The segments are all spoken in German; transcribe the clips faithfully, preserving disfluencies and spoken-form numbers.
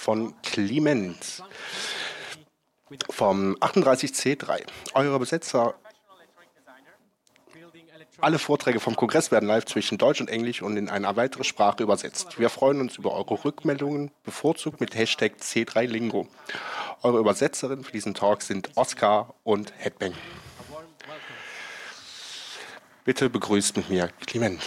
von Clement vom achtunddreißig C drei. Eure Besetzer, alle Vorträge vom Kongress werden live zwischen Deutsch und Englisch und in eine weitere Sprache übersetzt. Wir freuen uns über eure Rückmeldungen, bevorzugt mit Hashtag C drei Lingo. Eure Übersetzerinnen für diesen Talk sind Oskar und Headbang. Bitte begrüßt mit mir Clement.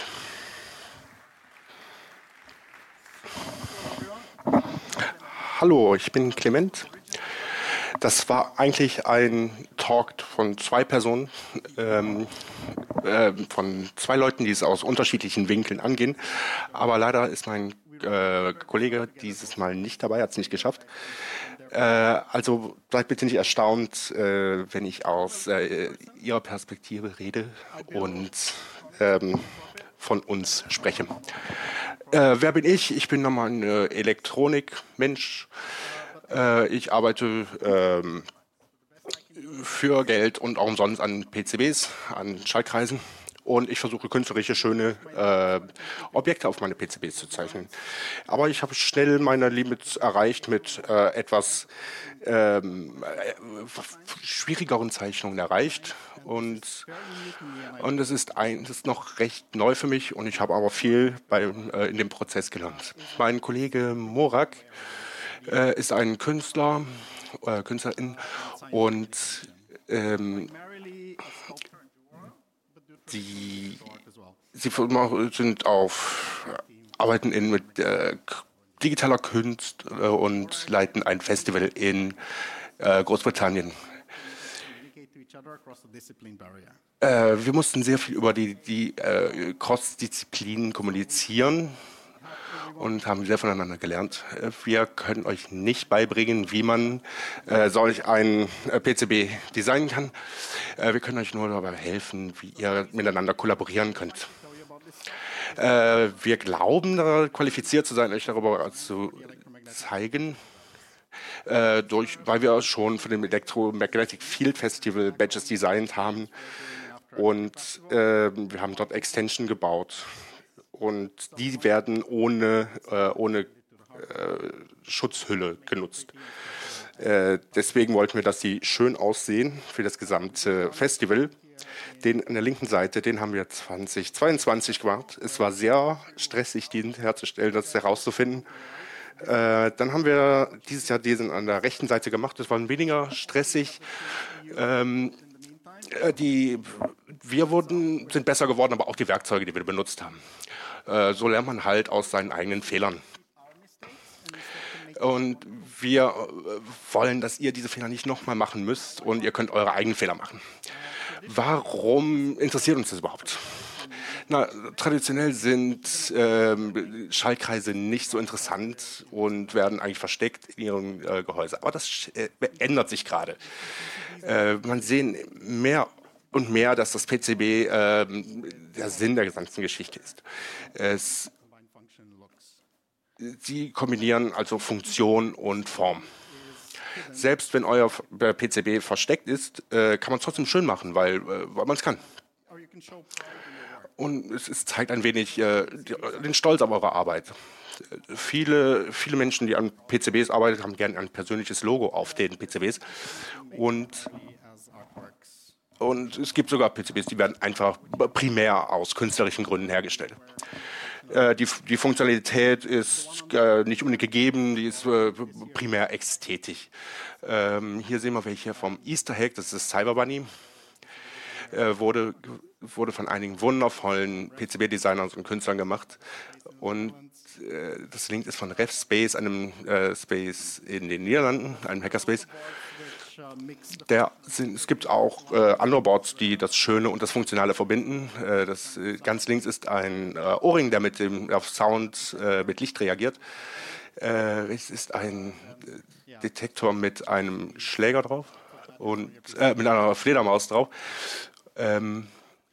Hallo, ich bin Clement. Das war eigentlich ein Talk von zwei Personen, ähm, äh, von zwei Leuten, die es aus unterschiedlichen Winkeln angehen. Aber leider ist mein äh, Kollege dieses Mal nicht dabei, hat es nicht geschafft. Äh, also seid bitte nicht erstaunt, äh, wenn ich aus äh, Ihrer Perspektive rede und ähm, von uns spreche. Äh, wer bin ich? Ich bin nochmal ein äh, Elektronikmensch. Äh, ich arbeite ähm, für Geld und auch umsonst an P C Bs, an Schaltkreisen. Und ich versuche künstlerische, schöne äh, Objekte auf meine P C Bs zu zeichnen. Aber ich habe schnell meine Limits erreicht mit äh, etwas ähm, äh, schwierigeren Zeichnungen erreicht. Und, und es ist, ein, das ist noch recht neu für mich und ich habe aber viel beim, äh, in dem Prozess gelernt. Mein Kollege Morak äh, ist ein Künstler, äh, Künstlerin und ähm, die, sie sind auf, arbeiten in, mit äh, digitaler Kunst äh, und leiten ein Festival in äh, Großbritannien. Äh, wir mussten sehr viel über die, die äh, Cross-Disziplinen kommunizieren und haben sehr voneinander gelernt. Wir können euch nicht beibringen, wie man äh, solch ein äh, P C B designen kann. Äh, wir können euch nur dabei helfen, wie ihr miteinander kollaborieren könnt. Äh, wir glauben, da qualifiziert zu sein, euch darüber zu zeigen, äh, durch, weil wir schon für den Electromagnetic Field Festival Badges designt haben und äh, wir haben dort Extension gebaut. Und die werden ohne, äh, ohne äh, Schutzhülle genutzt. Äh, deswegen wollten wir, dass die schön aussehen für das gesamte Festival. Den an der linken Seite, den haben wir zwanzig zweiundzwanzig gemacht. Es war sehr stressig, den herzustellen, das herauszufinden. Äh, dann haben wir dieses Jahr diesen an der rechten Seite gemacht. Das war weniger stressig. Ähm, die, wir wurden, sind besser geworden, aber auch die Werkzeuge, die wir benutzt haben. So lernt man halt aus seinen eigenen Fehlern. Und wir wollen, dass ihr diese Fehler nicht nochmal machen müsst und ihr könnt eure eigenen Fehler machen. Warum interessiert uns das überhaupt? Na, traditionell sind ähm, Schaltkreise nicht so interessant und werden eigentlich versteckt in ihrem äh, Gehäuse. Aber das äh, ändert sich gerade. Äh, man sehen mehr und mehr, dass das P C B äh, der Sinn der gesamten Geschichte ist. Es, sie kombinieren also Funktion und Form. Selbst wenn euer P C B versteckt ist, äh, kann man es trotzdem schön machen, weil, äh, weil man es kann. Und es, es zeigt ein wenig äh, den Stolz auf eure Arbeit. Viele, viele Menschen, die an P C Bs arbeiten, haben gerne ein persönliches Logo auf den P C Bs. Und Und es gibt sogar P C Bs, die werden einfach primär aus künstlerischen Gründen hergestellt. Äh, die, die Funktionalität ist äh, nicht unbedingt gegeben, die ist äh, primär ästhetisch. Ähm, hier sehen wir welche vom Easter Egg, das ist Cyber Bunny. Äh, wurde, wurde von einigen wundervollen P C B-Designern und Künstlern gemacht. Und äh, das Link ist von RevSpace, einem äh, Space in den Niederlanden, einem Hackerspace. Der, es gibt auch äh, andere Boards, die das Schöne und das Funktionale verbinden. Äh, das, äh, ganz links ist ein äh, Ohrring, der mit dem auf Sound äh, mit Licht reagiert. Äh, es ist ein äh, Detektor mit einem Schläger drauf und äh, mit einer Fledermaus drauf. Ähm,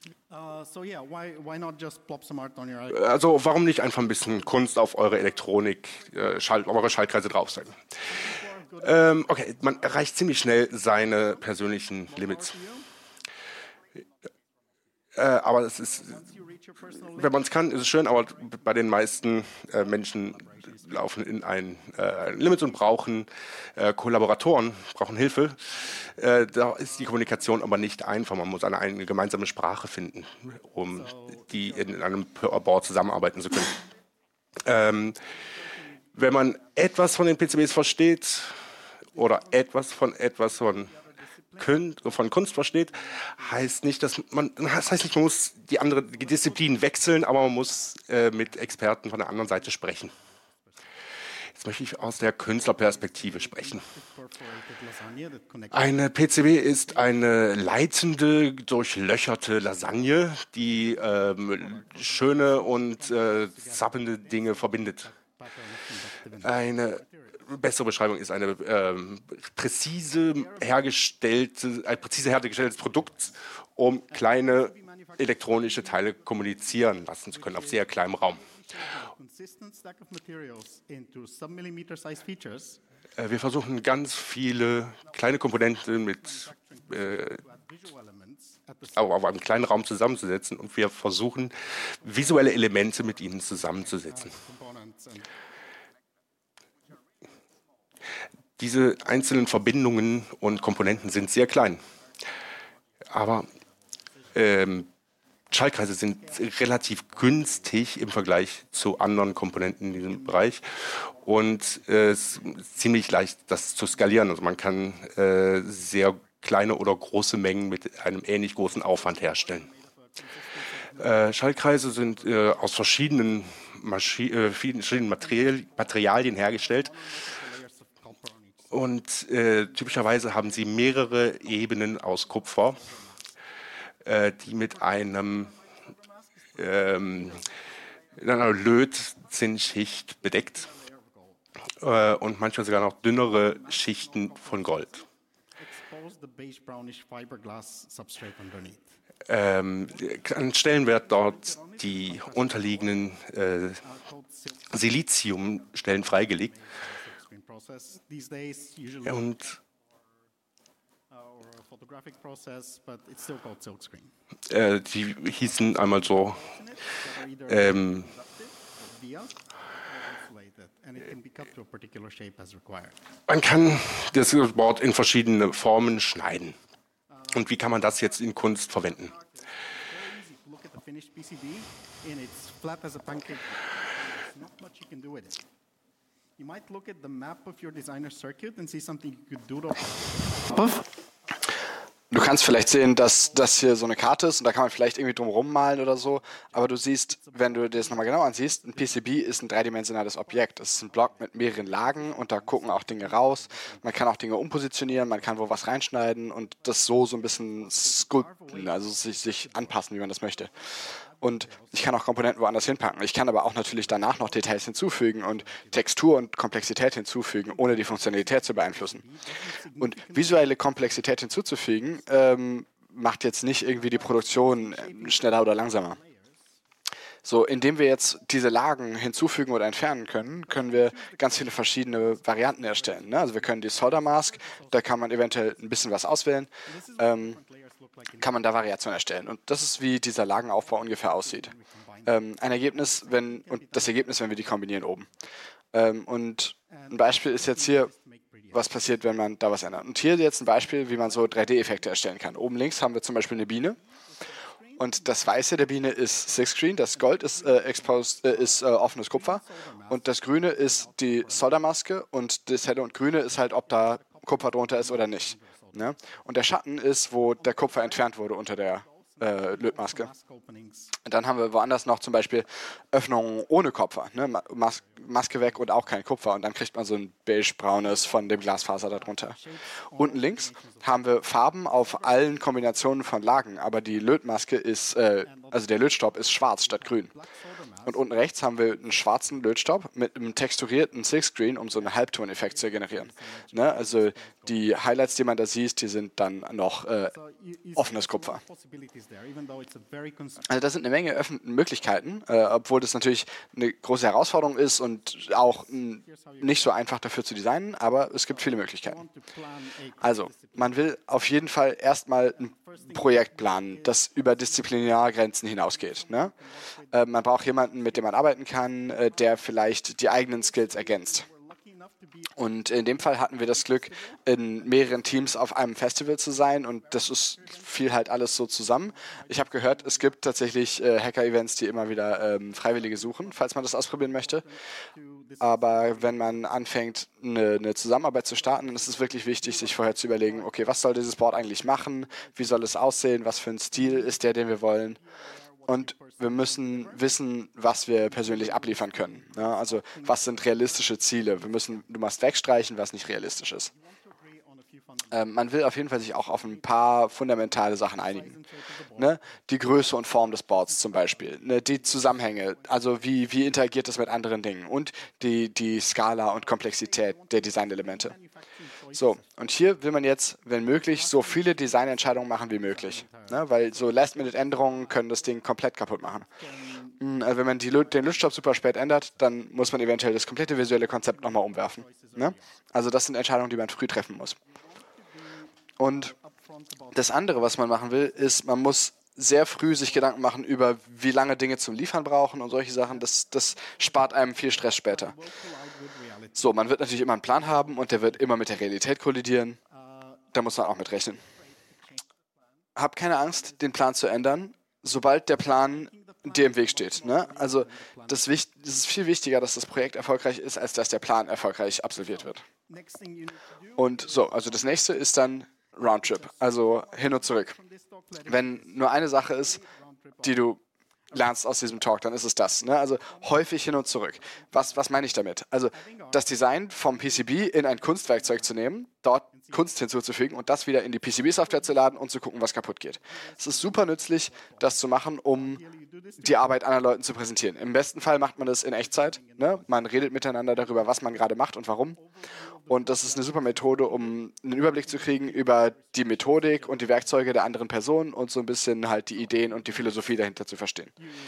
also warum nicht einfach ein bisschen Kunst auf eure Elektronik, äh, Schall, auf eure Schaltkreise drauf sein? Ähm, okay, man erreicht ziemlich schnell seine persönlichen Limits. Äh, aber es ist, wenn man es kann, ist es schön, aber bei den meisten äh, Menschen laufen in ein äh, Limit und brauchen äh, Kollaboratoren, brauchen Hilfe. Äh, da ist die Kommunikation aber nicht einfach. Man muss eine, eine gemeinsame Sprache finden, um die in einem Board zusammenarbeiten zu können. Ähm, wenn man etwas von den P C Bs versteht oder etwas von etwas von von Kunst versteht, heißt nicht, dass man, das heißt nicht, man muss die andere die Disziplin wechseln, aber man muss äh, mit Experten von der anderen Seite sprechen. Jetzt möchte ich aus der Künstlerperspektive sprechen. Eine P C B ist eine leitende, durchlöcherte Lasagne, die ähm, schöne und äh, zappelnde Dinge verbindet. Eine bessere Beschreibung ist eine ähm, präzise hergestellte, ein präzise hergestelltes Produkt, um kleine elektronische Teile kommunizieren lassen zu können auf sehr kleinem Raum. Äh, wir versuchen ganz viele kleine Komponenten mit äh, auf einem kleinen Raum zusammenzusetzen und wir versuchen visuelle Elemente mit ihnen zusammenzusetzen. Diese einzelnen Verbindungen und Komponenten sind sehr klein, aber ähm, Schaltkreise sind relativ günstig im Vergleich zu anderen Komponenten in diesem Bereich und äh, es ist ziemlich leicht, das zu skalieren. Also man kann äh, sehr kleine oder große Mengen mit einem ähnlich großen Aufwand herstellen. Äh, Schaltkreise sind äh, aus verschiedenen, Maschi äh, verschiedenen Material Materialien hergestellt. Und äh, typischerweise haben sie mehrere Ebenen aus Kupfer, äh, die mit einem ähm, in einer Lötzinnschicht bedeckt äh, und manchmal sogar noch dünnere Schichten von Gold. Ähm, an Stellen wird dort die unterliegenden äh, Siliziumstellen freigelegt. Und äh, die hießen einmal so ähm, man kann das Board in verschiedene Formen schneiden. Und wie kann man das jetzt in Kunst verwenden? You might look at the map of your designer circuit and see something you could do. Du kannst vielleicht sehen, dass das hier so eine Karte ist und da kann man vielleicht irgendwie drum rummalen oder so, aber du siehst, wenn du dir das nochmal genau ansiehst, ein P C B ist ein dreidimensionales Objekt. Es ist ein Block mit mehreren Lagen und da gucken auch Dinge raus. Man kann auch Dinge umpositionieren, man kann wo was reinschneiden und das so so ein bisschen sculpten, also sich, sich anpassen, wie man das möchte. Und ich kann auch Komponenten woanders hinpacken. Ich kann aber auch natürlich danach noch Details hinzufügen und Textur und Komplexität hinzufügen, ohne die Funktionalität zu beeinflussen. Und visuelle Komplexität hinzuzufügen, ähm, macht jetzt nicht irgendwie die Produktion schneller oder langsamer. So, indem wir jetzt diese Lagen hinzufügen oder entfernen können, können wir ganz viele verschiedene Varianten erstellen. Ne? Also wir können die Solder Mask, da kann man eventuell ein bisschen was auswählen, ähm, kann man da Variationen erstellen. Und das ist, wie dieser Lagenaufbau ungefähr aussieht. Ähm, ein Ergebnis, wenn, und das Ergebnis, wenn wir die kombinieren oben. Ähm, und ein Beispiel ist jetzt hier, was passiert, wenn man da was ändert. Und hier jetzt ein Beispiel, wie man so drei D-Effekte erstellen kann. Oben links haben wir zum Beispiel eine Biene. Und das Weiße der Biene ist Silkscreen, das Gold ist, äh, exposed, äh, ist äh, offenes Kupfer und das Grüne ist die Soldermaske und das Helle und Grüne ist halt, ob da Kupfer drunter ist oder nicht. Ne? Und der Schatten ist, wo der Kupfer entfernt wurde unter der äh, Lötmaske. Und dann haben wir woanders noch zum Beispiel Öffnungen ohne Kupfer, ne? Mas Maske weg und auch kein Kupfer und dann kriegt man so ein beige-braunes von dem Glasfaser darunter. Unten links haben wir Farben auf allen Kombinationen von Lagen, aber die Lötmaske ist, äh, also der Lötstoff ist schwarz statt grün. Und unten rechts haben wir einen schwarzen Lötstoff mit einem texturierten Silkscreen, um so einen Halbtoneffekt zu generieren. Ne? Also die Highlights, die man da sieht, die sind dann noch äh, offenes Kupfer. Also das sind eine Menge öffentliche Möglichkeiten, äh, obwohl das natürlich eine große Herausforderung ist und auch m, nicht so einfach dafür zu designen, aber es gibt viele Möglichkeiten. Also man will auf jeden Fall erstmal ein Projekt planen, das über Disziplinargrenzen hinausgeht. Ne? Äh, man braucht jemanden, mit dem man arbeiten kann, äh, der vielleicht die eigenen Skills ergänzt. Und in dem Fall hatten wir das Glück, in mehreren Teams auf einem Festival zu sein und das ist, fiel halt alles so zusammen. Ich habe gehört, es gibt tatsächlich äh, Hacker-Events, die immer wieder ähm, Freiwillige suchen, falls man das ausprobieren möchte. Aber wenn man anfängt, eine, eine Zusammenarbeit zu starten, dann ist es wirklich wichtig, sich vorher zu überlegen, okay, was soll dieses Board eigentlich machen, wie soll es aussehen, was für ein Stil ist der, den wir wollen. Und wir müssen wissen, was wir persönlich abliefern können. Ja, also was sind realistische Ziele? Wir müssen, du musst wegstreichen, was nicht realistisch ist. Ähm, man will auf jeden Fall sich auch auf ein paar fundamentale Sachen einigen. Ne? Die Größe und Form des Boards zum Beispiel, ne? Die Zusammenhänge, also wie, wie interagiert das mit anderen Dingen und die, die Skala und Komplexität der Designelemente. So, und hier will man jetzt, wenn möglich, so viele Designentscheidungen machen wie möglich. Ne? Weil so Last-Minute-Änderungen können das Ding komplett kaputt machen. Also wenn man die, den Luststoff super spät ändert, dann muss man eventuell das komplette visuelle Konzept nochmal umwerfen. Ne? Also das sind Entscheidungen, die man früh treffen muss. Und das andere, was man machen will, ist, man muss sehr früh sich Gedanken machen über, wie lange Dinge zum Liefern brauchen und solche Sachen. Das, das spart einem viel Stress später. So, man wird natürlich immer einen Plan haben und der wird immer mit der Realität kollidieren. Da muss man auch mit rechnen. Hab keine Angst, den Plan zu ändern, sobald der Plan dir im Weg steht. Ne? Also das, das ist viel wichtiger, dass das Projekt erfolgreich ist, als dass der Plan erfolgreich absolviert wird. Und so, also das nächste ist dann Roundtrip, also hin und zurück. Wenn nur eine Sache ist, die du lernst aus diesem Talk, dann ist es das. Ne? Also häufig hin und zurück. Was, was meine ich damit? Also das Design vom P C B in ein Kunstwerkzeug zu nehmen, dort Kunst hinzuzufügen und das wieder in die P C B-Software zu laden und zu gucken, was kaputt geht. Es ist super nützlich, das zu machen, um die Arbeit anderen Leuten zu präsentieren. Im besten Fall macht man das in Echtzeit. Ne? Man redet miteinander darüber, was man gerade macht und warum. Und das ist eine super Methode, um einen Überblick zu kriegen über die Methodik und die Werkzeuge der anderen Person und so ein bisschen halt die Ideen und die Philosophie dahinter zu verstehen.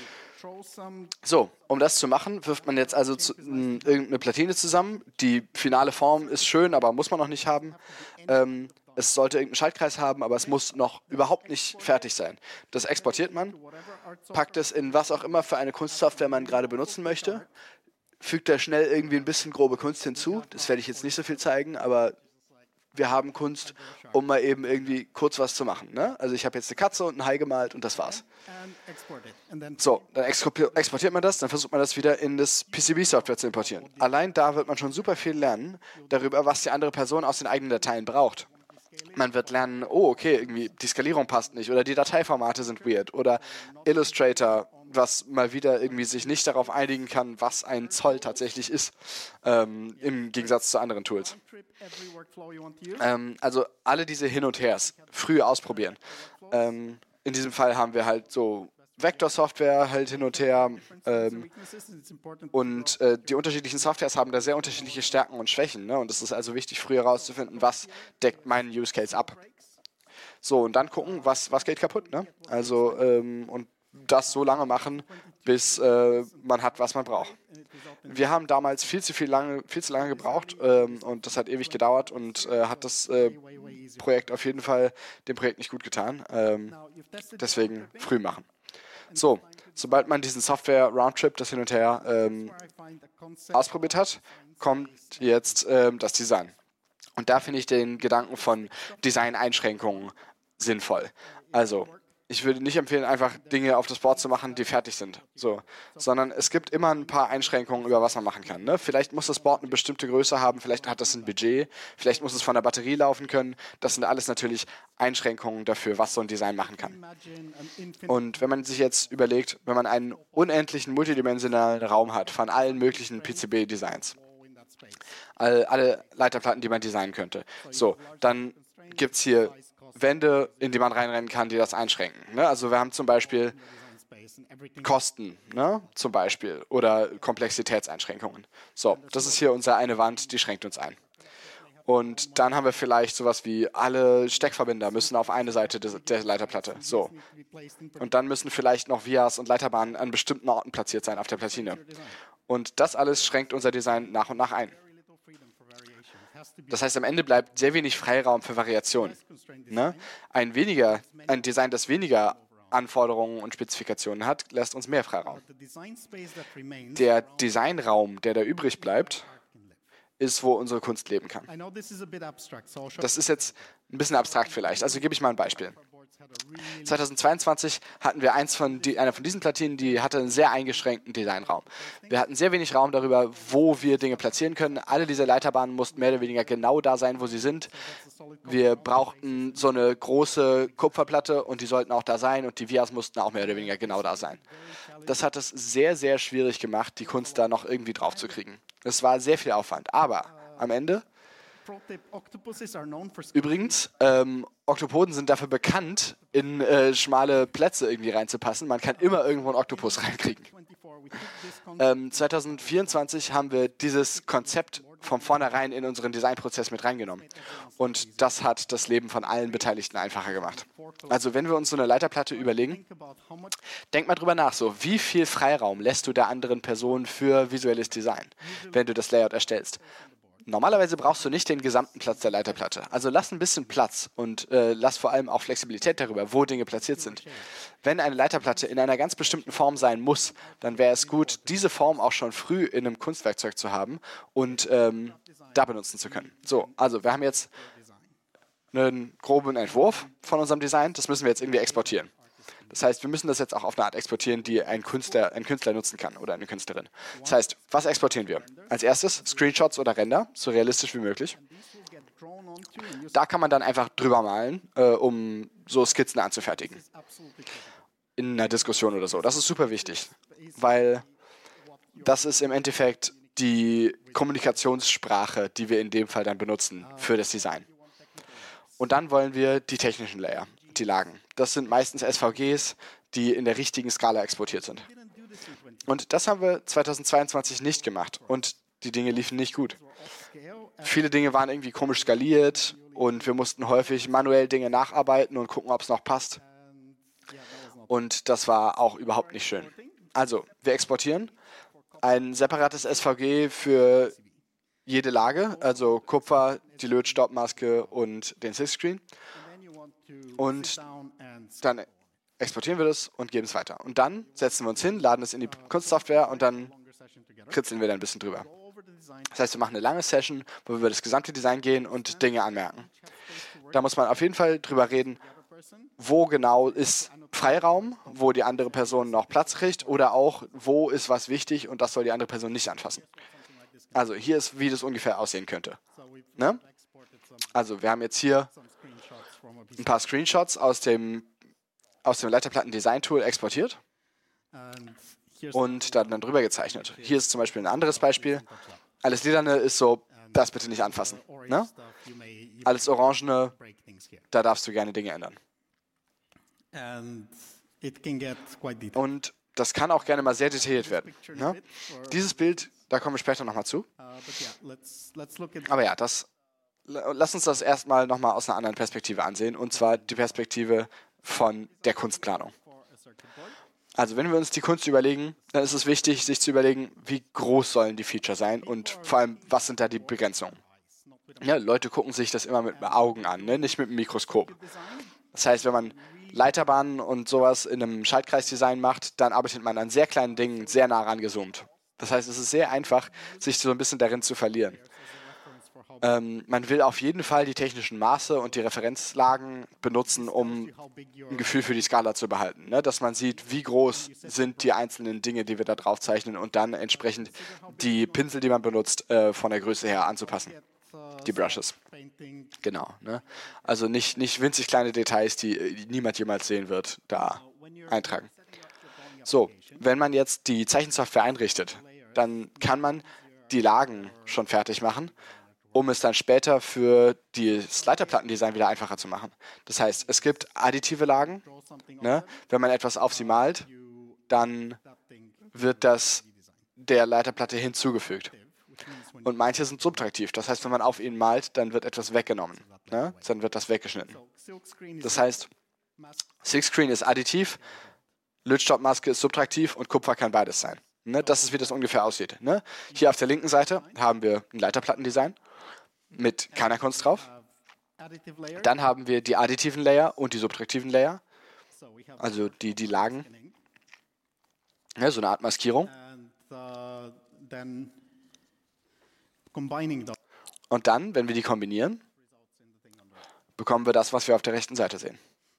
So, um das zu machen, wirft man jetzt also zu, m, irgendeine Platine zusammen. Die finale Form ist schön, aber muss man noch nicht haben. Ähm, es sollte irgendeinen Schaltkreis haben, aber es muss noch überhaupt nicht fertig sein. Das exportiert man, packt es in was auch immer für eine Kunstsoftware man gerade benutzen möchte, fügt da schnell irgendwie ein bisschen grobe Kunst hinzu. Das werde ich jetzt nicht so viel zeigen, aber wir haben Kunst, um mal eben irgendwie kurz was zu machen. Ne? Also ich habe jetzt eine Katze und ein Hai gemalt und das war's. So, dann exportiert man das, dann versucht man das wieder in das P C B-Software zu importieren. Allein da wird man schon super viel lernen darüber, was die andere Person aus den eigenen Dateien braucht. Man wird lernen, oh, okay, irgendwie die Skalierung passt nicht oder die Dateiformate sind weird oder Illustrator, was mal wieder irgendwie sich nicht darauf einigen kann, was ein Zoll tatsächlich ist, ähm, im Gegensatz zu anderen Tools. Ähm, also alle diese Hin- und Hers früh ausprobieren. Ähm, in diesem Fall haben wir halt so Vektor-Software halt hin und her ähm, und äh, die unterschiedlichen Softwares haben da sehr unterschiedliche Stärken und Schwächen. Ne? Und es ist also wichtig, früh herauszufinden, was deckt meinen Use Case ab. So, und dann gucken, was, was geht kaputt. Ne? Also, ähm, und das so lange machen, bis äh, man hat, was man braucht. Wir haben damals viel zu viel lange, viel zu lange gebraucht ähm, und das hat ewig gedauert und äh, hat das äh, Projekt auf jeden Fall dem Projekt nicht gut getan. Ähm, deswegen früh machen. So, sobald man diesen Software-Roundtrip, das hin und her ähm, ausprobiert hat, kommt jetzt ähm, das Design. Und da finde ich den Gedanken von Design-Einschränkungen sinnvoll. Also, ich würde nicht empfehlen, einfach Dinge auf das Board zu machen, die fertig sind. So. Sondern es gibt immer ein paar Einschränkungen, über was man machen kann. Ne? Vielleicht muss das Board eine bestimmte Größe haben, vielleicht hat das ein Budget, vielleicht muss es von der Batterie laufen können. Das sind alles natürlich Einschränkungen dafür, was so ein Design machen kann. Und wenn man sich jetzt überlegt, wenn man einen unendlichen multidimensionalen Raum hat von allen möglichen P C B-Designs, all, alle Leiterplatten, die man designen könnte, so, dann gibt es hier Wände, in die man reinrennen kann, die das einschränken. Ne? Also wir haben zum Beispiel Kosten, ne? Zum Beispiel, oder Komplexitätseinschränkungen. So, das ist hier unsere eine Wand, die schränkt uns ein. Und dann haben wir vielleicht sowas wie, alle Steckverbinder müssen auf eine Seite des, der Leiterplatte. So. Und dann müssen vielleicht noch Vias und Leiterbahnen an bestimmten Orten platziert sein auf der Platine. Und das alles schränkt unser Design nach und nach ein. Das heißt, am Ende bleibt sehr wenig Freiraum für Variationen. Ne? Ein, weniger, ein Design, das weniger Anforderungen und Spezifikationen hat, lässt uns mehr Freiraum. Der Designraum, der da übrig bleibt, ist, wo unsere Kunst leben kann. Das ist jetzt ein bisschen abstrakt vielleicht, also gebe ich mal ein Beispiel. zweitausendzweiundzwanzig hatten wir eins von die, eine von diesen Platinen, die hatte einen sehr eingeschränkten Designraum. Wir hatten sehr wenig Raum darüber, wo wir Dinge platzieren können. Alle diese Leiterbahnen mussten mehr oder weniger genau da sein, wo sie sind. Wir brauchten so eine große Kupferplatte und die sollten auch da sein und die Vias mussten auch mehr oder weniger genau da sein. Das hat es sehr, sehr schwierig gemacht, die Kunst da noch irgendwie drauf zu kriegen. Es war sehr viel Aufwand, aber am Ende übrigens, ähm, Oktopoden sind dafür bekannt, in äh, schmale Plätze irgendwie reinzupassen. Man kann immer irgendwo einen Oktopus reinkriegen. Ähm, zweitausendvierundzwanzig haben wir dieses Konzept von vornherein in unseren Designprozess mit reingenommen. Und das hat das Leben von allen Beteiligten einfacher gemacht. Also wenn wir uns so eine Leiterplatte überlegen, denk mal drüber nach, so wie viel Freiraum lässt du der anderen Person für visuelles Design, wenn du das Layout erstellst. Normalerweise brauchst du nicht den gesamten Platz der Leiterplatte. Also lass ein bisschen Platz und äh, lass vor allem auch Flexibilität darüber, wo Dinge platziert sind. Wenn eine Leiterplatte in einer ganz bestimmten Form sein muss, dann wäre es gut, diese Form auch schon früh in einem Kunstwerkzeug zu haben und ähm, da benutzen zu können. So, also wir haben jetzt einen groben Entwurf von unserem Design. Das müssen wir jetzt irgendwie exportieren. Das heißt, wir müssen das jetzt auch auf eine Art exportieren, die ein Künstler, ein Künstler nutzen kann oder eine Künstlerin. Das heißt, was exportieren wir? Als erstes Screenshots oder Render, so realistisch wie möglich. Da kann man dann einfach drüber malen, äh, um so Skizzen anzufertigen. In einer Diskussion oder so. Das ist super wichtig, weil das ist im Endeffekt die Kommunikationssprache, die wir in dem Fall dann benutzen für das Design. Und dann wollen wir die technischen Layer, die Lagen. Das sind meistens S V Gs, die in der richtigen Skala exportiert sind. Und das haben wir zweitausendzweiundzwanzig nicht gemacht und die Dinge liefen nicht gut. Viele Dinge waren irgendwie komisch skaliert und wir mussten häufig manuell Dinge nacharbeiten und gucken, ob es noch passt. Und das war auch überhaupt nicht schön. Also, wir exportieren ein separates S V G für jede Lage, also Kupfer, die Lötstoppmaske und den Silkscreen. Und dann exportieren wir das und geben es weiter. Und dann setzen wir uns hin, laden es in die Kunstsoftware und dann kritzeln wir da ein bisschen drüber. Das heißt, wir machen eine lange Session, wo wir über das gesamte Design gehen und Dinge anmerken. Da muss man auf jeden Fall drüber reden, wo genau ist Freiraum, wo die andere Person noch Platz kriegt oder auch, wo ist was wichtig und das soll die andere Person nicht anfassen. Also hier ist, wie das ungefähr aussehen könnte. Ne? Also wir haben jetzt hier ein paar Screenshots aus dem, aus dem Leiterplatten-Design-Tool exportiert und dann, dann drüber gezeichnet. Hier ist zum Beispiel ein anderes Beispiel. Alles Lilane ist so, das bitte nicht anfassen. Ne? Alles Orangene, da darfst du gerne Dinge ändern. Und das kann auch gerne mal sehr detailliert werden. Ne? Dieses Bild, da kommen wir später nochmal zu. Aber ja, das, lass uns das erstmal nochmal aus einer anderen Perspektive ansehen, und zwar die Perspektive von der Kunstplanung. Also wenn wir uns die Kunst überlegen, dann ist es wichtig, sich zu überlegen, wie groß sollen die Feature sein und vor allem, was sind da die Begrenzungen. Ja, Leute gucken sich das immer mit Augen an, ne? Nicht mit einem Mikroskop. Das heißt, wenn man Leiterbahnen und sowas in einem Schaltkreisdesign macht, dann arbeitet man an sehr kleinen Dingen sehr nah rangezoomt. Das heißt, es ist sehr einfach, sich so ein bisschen darin zu verlieren. Ähm, man will auf jeden Fall die technischen Maße und die Referenzlagen benutzen, um ein Gefühl für die Skala zu behalten. Ne? Dass man sieht, wie groß sind die einzelnen Dinge, die wir da drauf zeichnen, und dann entsprechend die Pinsel, die man benutzt, äh, von der Größe her anzupassen. Die Brushes. Genau. Ne? Also nicht, nicht winzig kleine Details, die, die niemand jemals sehen wird, da eintragen. So, wenn man jetzt die Zeichensoftware einrichtet, dann kann man die Lagen schon fertig machen, um es dann später für das Leiterplattendesign wieder einfacher zu machen. Das heißt, es gibt additive Lagen. Ne? Wenn man etwas auf sie malt, dann wird das der Leiterplatte hinzugefügt. Und manche sind subtraktiv. Das heißt, wenn man auf ihnen malt, dann wird etwas weggenommen. Ne? Dann wird das weggeschnitten. Das heißt, Silkscreen ist additiv, Lötstoppmaske ist subtraktiv und Kupfer kann beides sein. Ne? Das ist, wie das ungefähr aussieht. Ne? Hier auf der linken Seite haben wir ein Leiterplattendesign. mit keiner Kunst drauf. additive layer. Dann haben wir die additiven Layer und die subtraktiven Layer, So we have also die, die Lagen, thickening, ja, so eine Art Maskierung. and uh, then combining those Und dann, wenn wir die kombinieren, results in the thing on the bekommen wir das, was wir auf der rechten Seite sehen.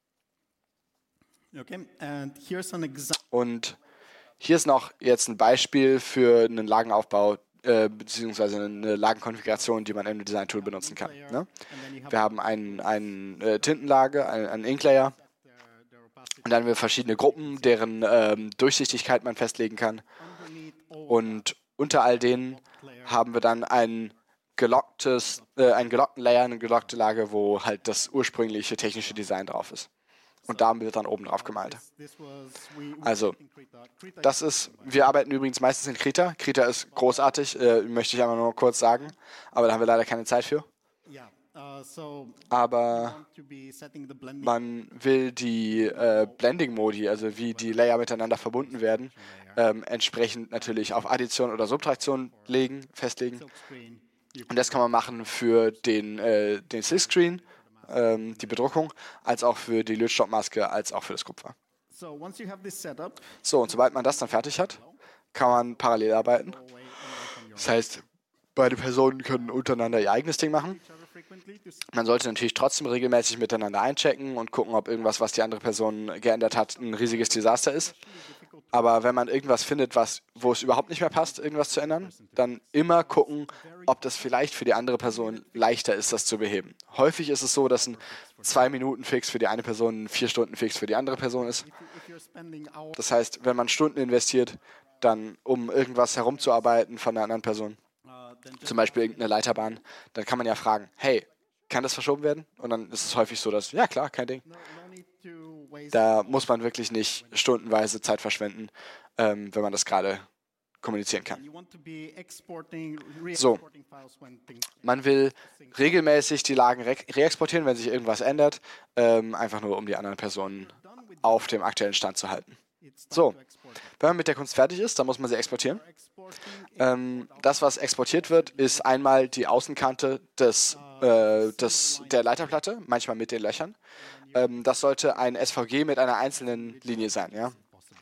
Okay, and here's an example. Und hier ist noch jetzt ein Beispiel für einen Lagenaufbau, äh, beziehungsweise eine Lagenkonfiguration, die man im Design Tool benutzen kann. Ne? Wir haben einen, einen äh, Tintenlage, einen, einen Inklayer, Their, their opacity und dann haben wir verschiedene Gruppen, deren ähm, Durchsichtigkeit man festlegen kann. underneath all Und unter all denen haben wir dann ein gelocktes, äh, einen gelockten Layer, eine gelockte Lage, wo halt das ursprüngliche technische Design drauf ist. Und da wird dann oben drauf gemalt. this was we, we Also, in Krita. Krita das ist, wir arbeiten übrigens meistens in Krita. Krita ist großartig, äh, möchte ich einmal nur kurz sagen, aber da haben wir leider keine Zeit für. yeah. Uh, so Aber want to be setting the blending man will die äh, Blending-Modi, also wie die Layer miteinander verbunden werden, ähm, entsprechend natürlich auf Addition oder Subtraktion legen, festlegen. silk screen. You Und das kann man machen für den, äh, den Silkscreen, ähm, die Bedruckung, als auch für die Lötstoffmaske, als auch für das Kupfer. So once you have this set up, So, und sobald man das dann fertig hat, kann man parallel arbeiten. go away and work on your Das heißt, beide Personen können untereinander ihr eigenes Ding machen. each other frequently to see Man sollte natürlich trotzdem regelmäßig miteinander einchecken und gucken, ob irgendwas, was die andere Person geändert hat, ein riesiges Desaster ist. Aber wenn man irgendwas findet, was, wo es überhaupt nicht mehr passt, irgendwas zu ändern, dann immer gucken, ob das vielleicht für die andere Person leichter ist, das zu beheben. Häufig ist es so, dass ein zwei Minuten Fix für die eine Person ein vier Stunden Fix für die andere Person ist. if you're spending hours Das heißt, wenn man Stunden investiert, dann um irgendwas herumzuarbeiten von einer anderen Person, uh, then just zum Beispiel irgendeine Leiterbahn, dann kann man ja fragen, hey, kann das verschoben werden? Und dann ist es häufig so, dass, ja klar, kein Ding. no, no need to waste Da muss man wirklich nicht stundenweise Zeit verschwenden, ähm, wenn man das gerade kommunizieren kann. you want to be exporting So. re-exporting files when things Man will regelmäßig die Lagen re reexportieren, wenn sich irgendwas ändert, ähm, einfach nur um die anderen Personen done with auf dem aktuellen Stand zu halten. it's time So, to export it. wenn man mit der Kunst fertig ist, dann muss man sie exportieren. Exporting Ähm, das, was exportiert wird, ist einmal die Außenkante des, äh, des, der Leiterplatte, manchmal mit den Löchern. Ähm, das sollte ein S V G mit einer einzelnen Linie sein. Ja? possible.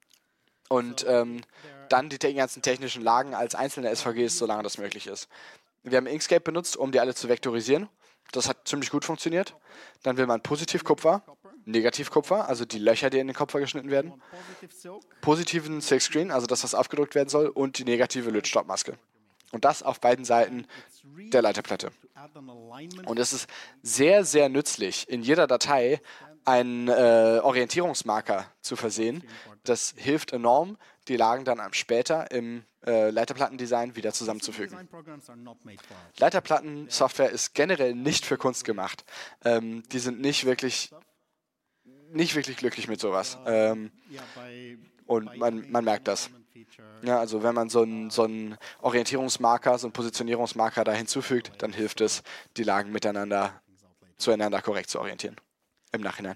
Und ähm, dann die te- ganzen technischen Lagen als einzelne S V Gs, solange das möglich ist. Wir haben Inkscape benutzt, um die alle zu vektorisieren. Das hat ziemlich gut funktioniert. Dann will man Positivkupfer, Negativkupfer, also die Löcher, die in den Kupfer geschnitten werden, Positive silk, positiven Silkscreen, also das, was aufgedruckt werden soll, und die negative Lötstoffmaske. Und das auf beiden Seiten it's really der Leiterplatte. to add an alignment Und es ist sehr, sehr nützlich, in jeder Datei einen äh, Orientierungsmarker zu versehen. Das hilft enorm, die Lagen dann am- später im äh, Leiterplattendesign wieder zusammenzufügen. design programs are not made for us. Leiterplattensoftware ist generell nicht für Kunst gemacht. Ähm, die sind nicht wirklich, nicht wirklich glücklich mit sowas. Ähm, Yeah, by und man, man merkt das. alignment feature, Ja, also wenn man so einen so einen Orientierungsmarker, so einen Positionierungsmarker da hinzufügt, dann hilft es, die Lagen miteinander zueinander korrekt zu orientieren. Im Nachhinein.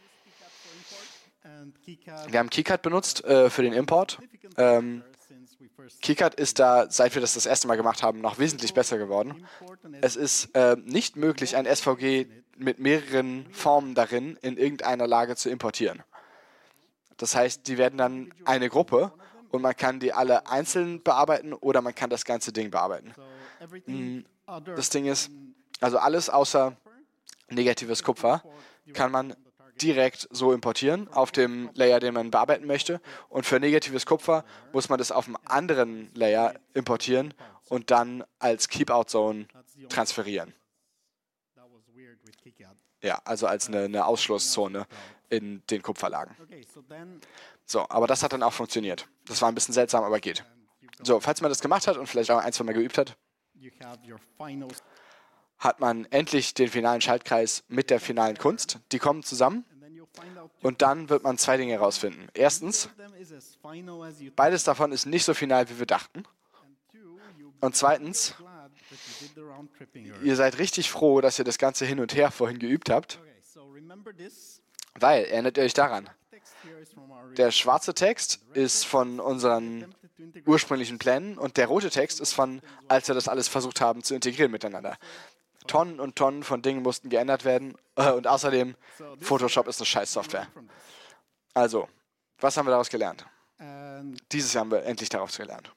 and KiCad Wir haben KiCad benutzt äh, für den Import. Ähm, since we first KiCad ist da, seit wir das das erste Mal gemacht haben, noch wesentlich besser geworden. import and Es ist äh, nicht möglich, ein S V G mit mehreren Formen darin in irgendeiner Lage zu importieren. Das heißt, die werden dann eine Gruppe und man kann die alle einzeln bearbeiten oder man kann das ganze Ding bearbeiten. so everything other Das Ding ist, also alles außer negatives Kupfer kann man direkt so importieren auf dem Layer, den man bearbeiten möchte. Und für negatives Kupfer muss man das auf einem anderen Layer importieren und dann als Keep-Out-Zone transferieren. that was weird with KiCad. Ja, also als eine, eine Ausschlusszone in den Kupferlagen. Okay, so then So, aber das hat dann auch funktioniert. Das war ein bisschen seltsam, aber geht. So, falls man das gemacht hat und vielleicht auch ein, zwei Mal geübt hat, you have your final hat man endlich den finalen Schaltkreis mit der finalen Kunst. Die kommen zusammen and then you'll find out und dann wird man zwei Dinge herausfinden. Erstens, them is as final as you beides davon ist nicht so final, wie wir dachten. and two, you Und zweitens, glad that you did the round tripping earlier. ihr seid richtig froh, dass ihr das ganze hin und her vorhin geübt habt, Okay, so remember this weil, erinnert ihr euch daran, tactic Der schwarze Text ist von unseren ursprünglichen Plänen und der rote Text ist von, als wir das alles versucht haben zu integrieren miteinander. Tonnen und Tonnen von Dingen mussten geändert werden äh, und außerdem, Photoshop ist eine Scheiß-Software. Also, was haben wir daraus gelernt? Dieses Jahr haben wir endlich daraus gelernt.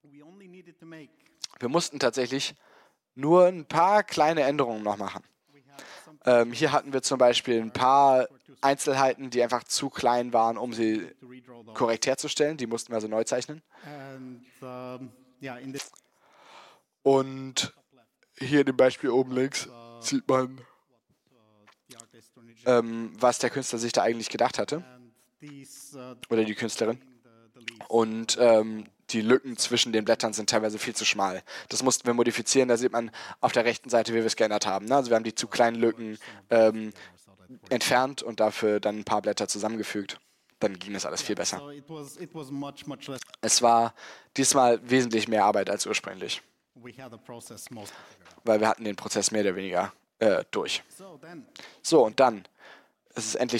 Wir mussten tatsächlich nur ein paar kleine Änderungen noch machen. Ähm, hier hatten wir zum Beispiel ein paar Einzelheiten, die einfach zu klein waren, um sie korrekt herzustellen. Die mussten wir also neu zeichnen. Und hier in dem Beispiel oben links sieht man, ähm, was der Künstler sich da eigentlich gedacht hatte. Oder die Künstlerin. Und ähm, die Lücken zwischen den Blättern sind teilweise viel zu schmal. Das mussten wir modifizieren. Da sieht man auf der rechten Seite, wie wir es geändert haben. Also wir haben die zu kleinen Lücken ähm, entfernt und dafür dann ein paar Blätter zusammengefügt. Dann ging das alles viel besser. Es war diesmal wesentlich mehr Arbeit als ursprünglich. Weil wir hatten den Prozess mehr oder weniger äh, durch. So, und dann ist es endlich...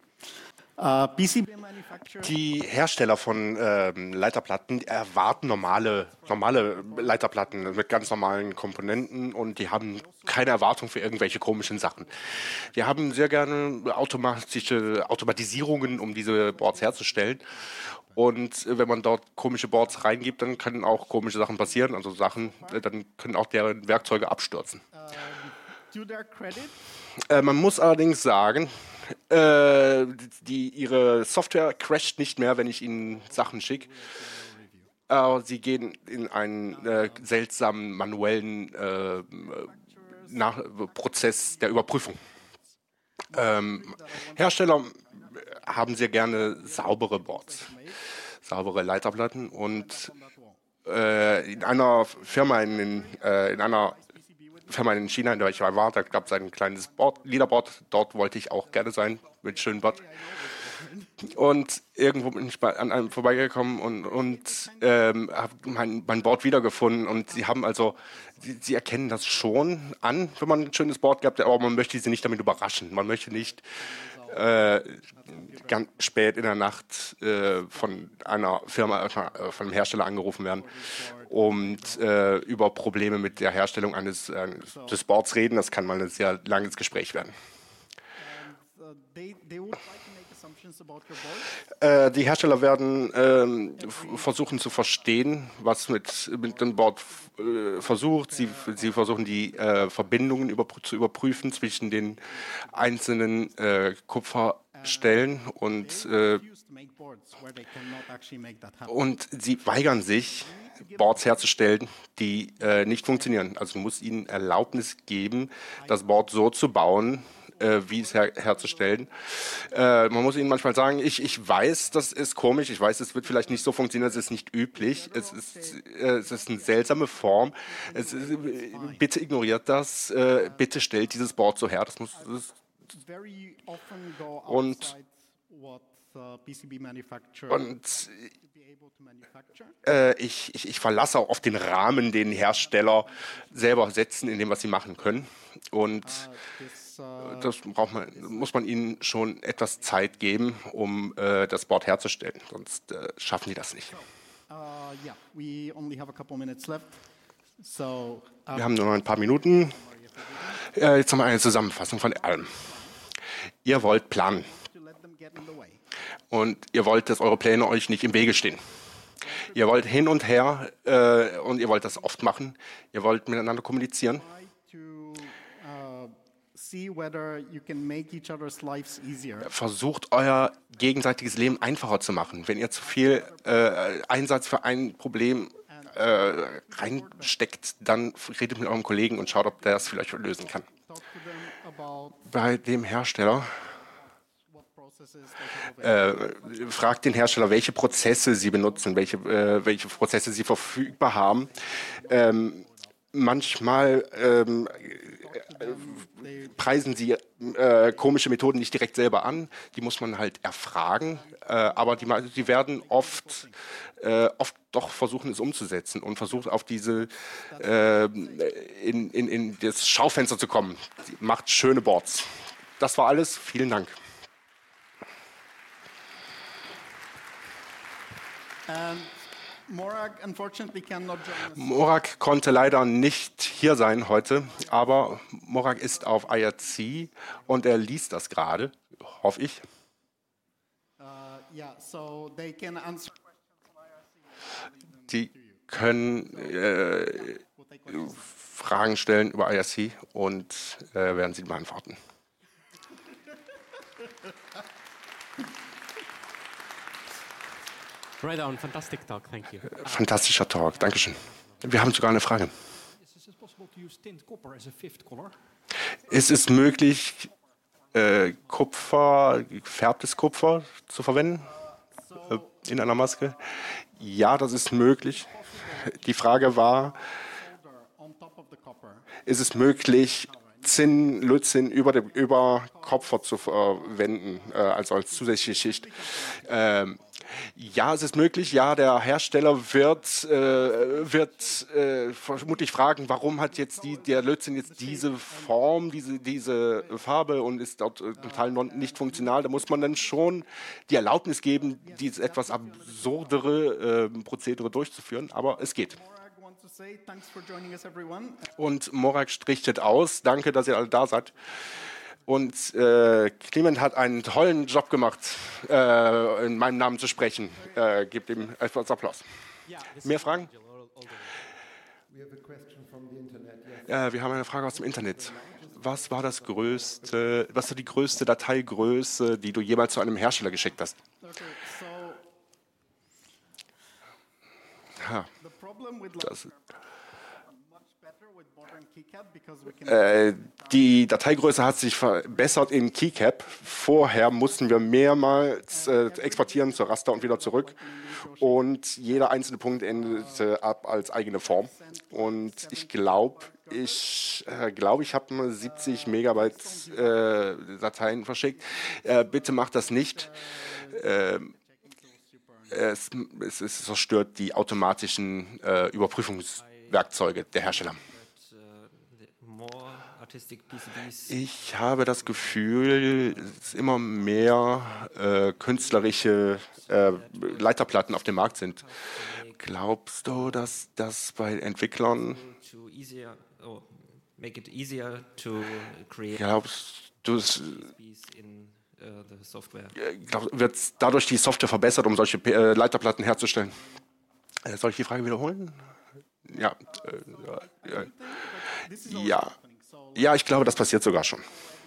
Die Hersteller von ähm, Leiterplatten erwarten normale, normale Leiterplatten mit ganz normalen Komponenten und die haben keine Erwartung für irgendwelche komischen Sachen. Die haben sehr gerne automatische Automatisierungen, um diese Boards herzustellen. Und wenn man dort komische Boards reingibt, dann können auch komische Sachen passieren, also Sachen, dann können auch deren Werkzeuge abstürzen. Äh, man muss allerdings sagen, äh, die, ihre Software crasht nicht mehr, wenn ich ihnen Sachen schicke. Äh, sie gehen in einen äh, seltsamen manuellen äh, Nach Prozess der Überprüfung. Ähm, Hersteller haben sehr gerne saubere Boards, saubere Leiterplatten und äh, in einer Firma in, in, äh, in einer Firma in China, in der ich war, da gab es ein kleines Board, Leaderboard. Dort wollte ich auch gerne sein, mit schönem Board. Und irgendwo bin ich bei, an einem vorbeigekommen und, und ähm, habe mein, mein Board wiedergefunden. Und sie haben also, sie, sie erkennen das schon an, wenn man ein schönes Board gehabt hat, aber man möchte sie nicht damit überraschen. Man möchte nicht äh, ganz spät in der Nacht äh, von einer Firma, äh, von einem Hersteller angerufen werden und äh, über Probleme mit der Herstellung eines, äh, des Boards reden. Das kann mal ein sehr langes Gespräch werden. Äh, die Hersteller werden ähm, versuchen zu verstehen, was mit, mit dem Board äh, versucht. Sie, sie versuchen die äh, Verbindungen über, zu überprüfen zwischen den einzelnen äh, Kupferstellen und, äh, und sie weigern sich, Boards herzustellen, die äh, nicht funktionieren. Also man muss ihnen Erlaubnis geben, das Board so zu bauen, äh, wie es her herzustellen. Äh, man muss ihnen manchmal sagen, ich, ich weiß, das ist komisch, ich weiß, es wird vielleicht nicht so funktionieren, es ist nicht üblich, es ist, äh, es ist eine seltsame Form, es ist, äh, bitte ignoriert das, äh, bitte stellt dieses Board so her. Das muss, das und Und äh, ich, ich, ich verlasse auch auf den Rahmen, den Hersteller selber setzen, in dem, was sie machen können. Und das braucht man, muss man ihnen schon etwas Zeit geben, um äh, das Board herzustellen. Sonst äh, schaffen die das nicht. Wir haben nur noch ein paar Minuten. Äh, jetzt haben wir eine Zusammenfassung von allem. Ihr wollt planen. Und ihr wollt, dass eure Pläne euch nicht im Wege stehen. Ihr wollt hin und her äh, und ihr wollt das oft machen. Ihr wollt miteinander kommunizieren. Versucht euer gegenseitiges Leben einfacher zu machen. Wenn ihr zu viel äh, Einsatz für ein Problem äh, reinsteckt, dann redet mit eurem Kollegen und schaut, ob der das vielleicht lösen kann. Bei dem Hersteller Äh, fragt den Hersteller, welche Prozesse sie benutzen, welche, äh, welche Prozesse sie verfügbar haben. Ähm, manchmal ähm, äh, preisen sie äh, komische Methoden nicht direkt selber an, die muss man halt erfragen, äh, aber die, die werden oft, äh, oft doch versuchen, es umzusetzen und versuchen, auf diese äh, in, in, in das Schaufenster zu kommen. Macht schöne Boards. Das war alles. Vielen Dank. And Morag unfortunately cannot join us. Morag konnte leider nicht hier sein heute, aber Morag ist auf I R C und er liest das gerade, hoffe ich. Uh, yeah, so they can answer questions from I R C. Die können äh, We'll take questions. Fragen stellen über I R C und äh, werden sie beantworten. Right on, fantastic talk, thank you. Fantastischer Talk, Dankeschön. Wir haben sogar eine Frage. Is it possible to use tint copper as a fifth color? Ist es möglich, äh, Kupfer, gefärbtes Kupfer zu verwenden äh, in einer Maske? Ja, das ist möglich. Die Frage war, Solder on top of the copper. ist es möglich, Zinn, Lötzinn über, dem, über Kupfer zu verwenden, äh, also als zusätzliche Schicht? Ähm, ja, es ist möglich. Ja, der Hersteller wird, äh, wird äh, vermutlich fragen, warum hat jetzt die, der Lötzinn jetzt diese Form, diese, diese Farbe und ist dort äh, zum Teil non, nicht funktional. Da muss man dann schon die Erlaubnis geben, dieses etwas absurdere äh, Prozedere durchzuführen, aber es geht. Morag wants to say thanks for joining us, everyone. Und Morag strichtet aus. Danke, dass ihr alle da seid. Und äh, Clement hat einen tollen Job gemacht, äh, in meinem Namen zu sprechen. Äh, gebt ihm etwas Applaus. Mehr Fragen? Äh, wir haben eine Frage aus dem Internet. Was war das größte, was war die größte Dateigröße, die du jemals zu einem Hersteller geschickt hast? Okay, so Ha, the problem with das, much better with modern KiCad because we can Äh, die Dateigröße hat sich verbessert in KiCad. Vorher mussten wir mehrmals äh, exportieren zur Raster und wieder zurück. Und jeder einzelne Punkt endete ab als eigene Form. Und ich glaube, ich äh, glaube, ich habe siebzig Megabyte äh, Dateien verschickt. Äh, bitte macht das nicht. Äh, es, es, es zerstört die automatischen äh, Überprüfungswerkzeuge der Hersteller. More artistic P C Bs. Ich habe das Gefühl, dass immer mehr äh, künstlerische äh, Leiterplatten auf dem Markt sind. Glaubst du, dass das bei Entwicklern, To easier, oh, make it easier to create glaubst du, es, P Cs in uh, the software. äh, glaub, wird dadurch die Software verbessert, um solche äh, Leiterplatten herzustellen? Äh, soll ich die Frage wiederholen? Ja, äh, äh, this is already ja. happening. So Ja, ich glaube, das passiert sogar schon.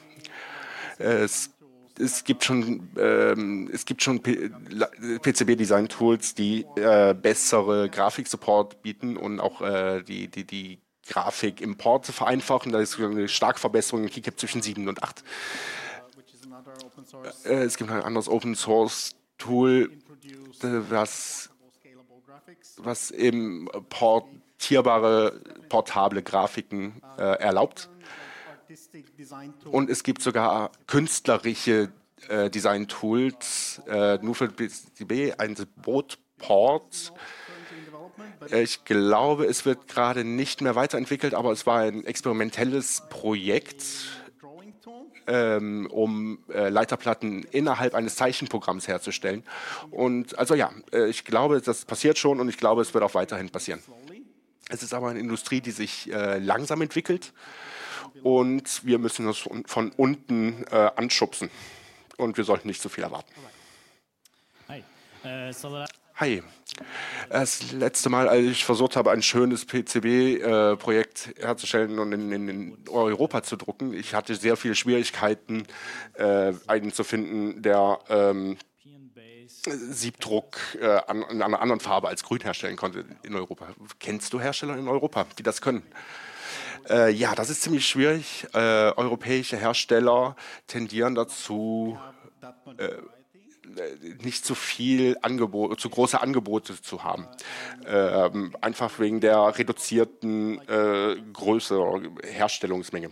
Es, es gibt schon, ähm, es gibt schon P C B-Design-Tools, die äh, bessere Grafik-Support bieten und auch äh, die, die, die Grafik-Importe vereinfachen. Da ist eine starke Verbesserung in KiCad zwischen sieben und acht. which is another open source Äh, es gibt ein anderes Open-Source-Tool, introduced äh, was, scalable graphics. was eben portierbare, portable Grafiken äh, erlaubt. Artistic design tool. Und es gibt sogar künstlerische äh, Design-Tools, äh, nur für P C B, ein Bootport. currently in development, but Ich glaube, es wird gerade nicht mehr weiterentwickelt, aber es war ein experimentelles Projekt, drawing tool. ähm, um äh, Leiterplatten innerhalb eines Zeichenprogramms herzustellen. Und also ja, äh, ich glaube, das passiert schon und ich glaube, es wird auch weiterhin passieren. Es ist aber eine Industrie, die sich äh, langsam entwickelt und wir müssen das von, von unten äh, anschubsen. Und wir sollten nicht zu viel erwarten. Hi. Uh, so the Hi. Das letzte Mal, als ich versucht habe, ein schönes P C B-Projekt herzustellen und in, in, in Europa zu drucken, ich hatte sehr viele Schwierigkeiten, äh, einen zu finden, der ähm, European base. Siebdruck äh, an, in einer anderen Farbe als grün herstellen konnte in Europa. Kennst du Hersteller in Europa, die das können? Äh, ja, das ist ziemlich schwierig. Äh, europäische Hersteller tendieren dazu, That much variety. nicht zu viel Angebot, zu große Angebote zu haben. Ähm, einfach wegen der reduzierten äh, Größe oder Herstellungsmenge.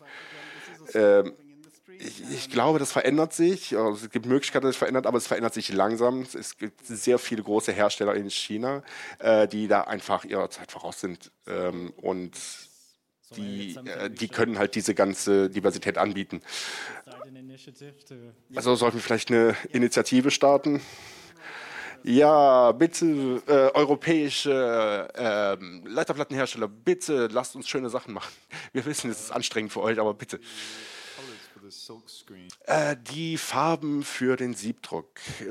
Ähm, ich, ich glaube, das verändert sich. Also es gibt Möglichkeiten, dass es verändert, aber es verändert sich langsam. Es gibt sehr viele große Hersteller in China, äh, die da einfach ihrer Zeit voraus sind. Ähm, und die, äh, die können halt diese ganze Diversität anbieten. Start an initiative to Also sollten wir vielleicht eine Initiative starten. Ja, bitte, äh, europäische äh, Leiterplattenhersteller, bitte lasst uns schöne Sachen machen. Wir wissen, es ist anstrengend für euch, aber bitte. Äh, die Farben für den Siebdruck.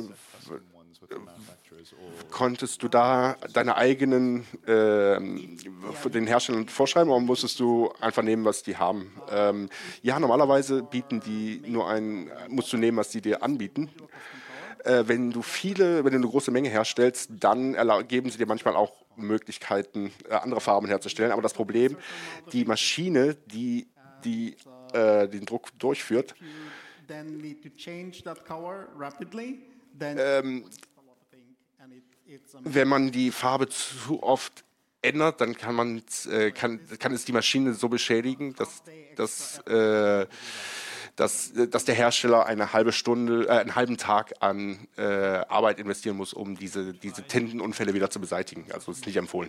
Konntest du da deine eigenen äh, für den Herstellern vorschreiben oder musstest du einfach nehmen, was die haben? Ähm, ja, normalerweise bieten die nur ein, musst du nehmen, was die dir anbieten. Äh, wenn du viele, wenn du eine große Menge herstellst, dann erla- geben sie dir manchmal auch Möglichkeiten, äh, andere Farben herzustellen. Aber das Problem, die Maschine, die, die äh, den Druck durchführt, Then need to change that color rapidly. Then ähm, wenn man die Farbe zu oft ändert, dann kann, man, äh, kann, kann es die Maschine so beschädigen, dass, dass, äh, dass, dass der Hersteller eine halbe Stunde, äh, einen halben Tag an äh, Arbeit investieren muss, um diese, diese Tintenunfälle wieder zu beseitigen. Also ist nicht empfohlen.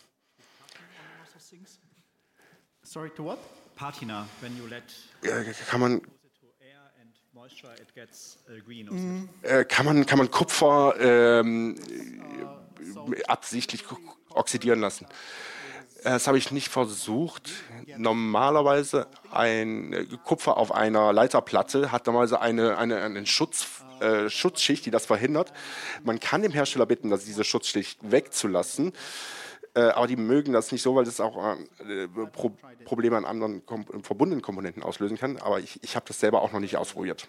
sorry to what? Patina, when you let Äh, kann man to air and moisture, it gets uh, green. Also Äh, kann man, kann man Kupfer ähm, absichtlich oxidieren lassen? Äh, Das habe ich nicht versucht. Normalerweise ein äh, Kupfer auf einer Leiterplatte hat normalerweise eine, eine, eine Schutz, äh, Schutzschicht, die das verhindert. Man kann dem Hersteller bitten, dass diese Schutzschicht wegzulassen. Äh, aber die mögen das nicht so, weil das auch äh, Pro Probleme an anderen kom verbundenen Komponenten auslösen kann. Aber ich, ich habe das selber auch noch nicht ausprobiert.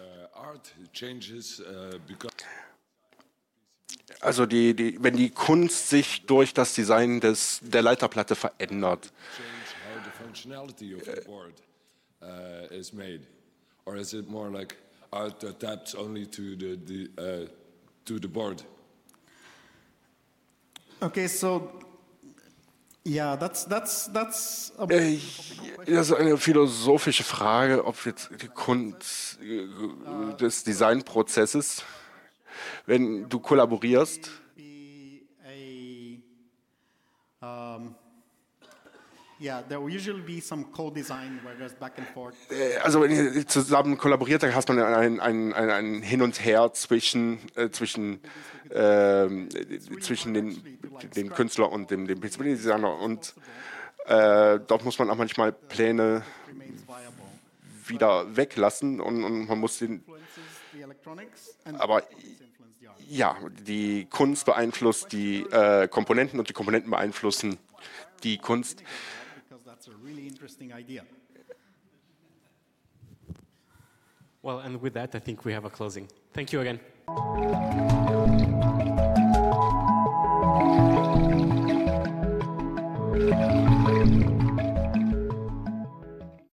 Also die, die, wenn die Kunst sich durch das Design des, der Leiterplatte verändert. Okay, so yeah, that's that's that's a Äh, Das ist eine philosophische Frage, ob jetzt die Kunst äh, des Designprozesses, wenn du kollaborierst, be a um, yeah, there will usually be some co-design where there's back and forth. äh, also wenn ihr zusammen kollaboriert, dann hast man ein, ein, ein, ein Hin und Her zwischen, äh, zwischen, ähm, zwischen den, dem Künstler und dem, dem P C B-Designer und äh, dort muss man auch manchmal Pläne Remains viable. wieder weglassen und, und man muss den, Influences the electronics and aber influence the art. ja, die Kunst beeinflusst die äh, Komponenten und die Komponenten beeinflussen die Kunst. Because that's a really interesting idea. Well, and with that, I think we have a closing. Thank you again.